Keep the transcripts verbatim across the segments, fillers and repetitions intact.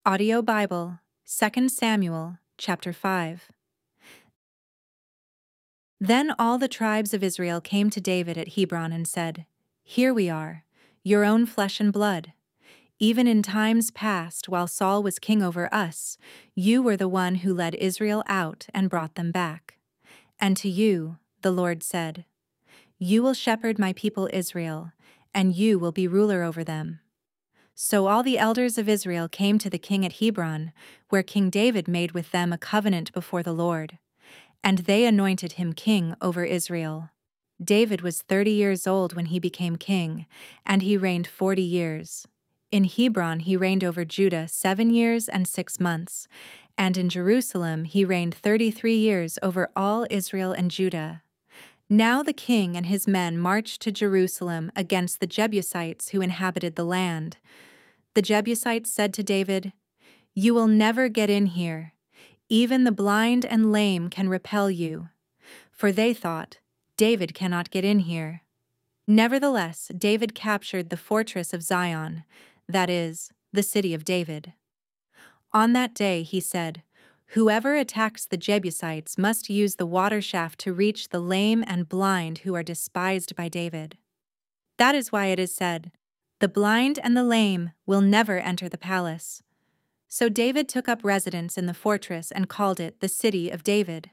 Audio Bible, Second Samuel, chapter five. Then all the tribes of Israel came to David at Hebron and said, "Here we are, your own flesh and blood. Even in times past, while Saul was king over us, you were the one who led Israel out and brought them back. And to you, the Lord said, 'You will shepherd my people Israel, and you will be ruler over them.'" So all the elders of Israel came to the king at Hebron, where King David made with them a covenant before the Lord, and they anointed him king over Israel. David was thirty years old when he became king, and he reigned forty years. In Hebron he reigned over Judah seven years and six months, and in Jerusalem he reigned thirty-three years over all Israel and Judah. Now the king and his men marched to Jerusalem against the Jebusites who inhabited the land. The Jebusites said to David, "You will never get in here. Even the blind and lame can repel you." For they thought, "David cannot get in here." Nevertheless, David captured the fortress of Zion, that is, the city of David. On that day he said, "Whoever attacks the Jebusites must use the water shaft to reach the lame and blind who are despised by David." That is why it is said, "The blind and the lame will never enter the palace." So David took up residence in the fortress and called it the City of David.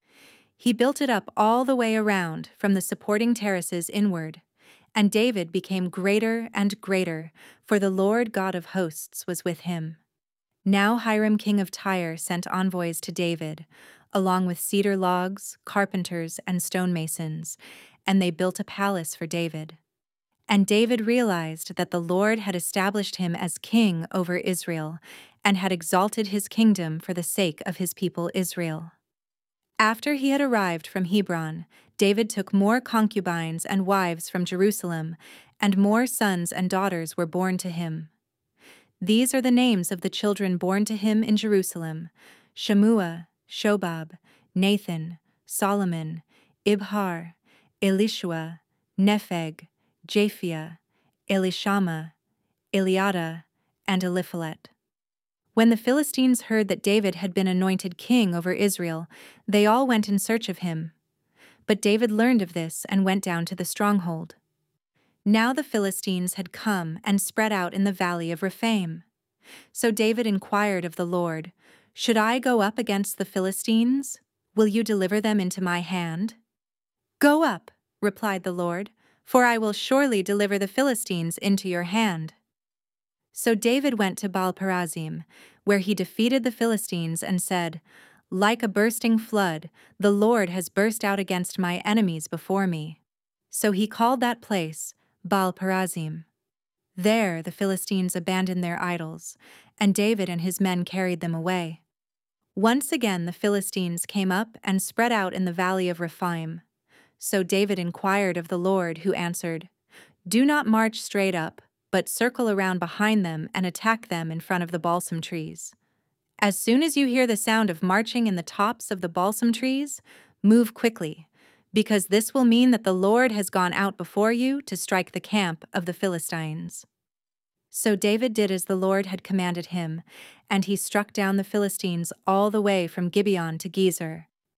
He built it up all the way around, from the supporting terraces inward, and David became greater and greater, for the Lord God of hosts was with him. Now Hiram king of Tyre sent envoys to David, along with cedar logs, carpenters, and stonemasons, and they built a palace for David. And David realized that the Lord had established him as king over Israel and had exalted his kingdom for the sake of his people Israel. After he had arrived from Hebron, David took more concubines and wives from Jerusalem, and more sons and daughters were born to him. These are the names of the children born to him in Jerusalem: Shemua, Shobab, Nathan, Solomon, Ibhar, Elishua, Nepheg, Japhia, Elishama, Eliada, and Eliphalet. When the Philistines heard that David had been anointed king over Israel, they all went in search of him. But David learned of this and went down to the stronghold. Now the Philistines had come and spread out in the valley of Rephaim. So David inquired of the Lord, "Should I go up against the Philistines? Will you deliver them into my hand?" "Go up," replied the Lord, "for I will surely deliver the Philistines into your hand." So David went to Baal-perazim, where he defeated the Philistines and said, "Like a bursting flood, the Lord has burst out against my enemies before me." So he called that place Baal-perazim. There the Philistines abandoned their idols, and David and his men carried them away. Once again the Philistines came up and spread out in the valley of Rephaim. So David inquired of the Lord, who answered, "Do not march straight up, but circle around behind them and attack them in front of the balsam trees. As soon as you hear the sound of marching in the tops of the balsam trees, move quickly, because this will mean that the Lord has gone out before you to strike the camp of the Philistines." So David did as the Lord had commanded him, and he struck down the Philistines all the way from Gibeon to Gezer.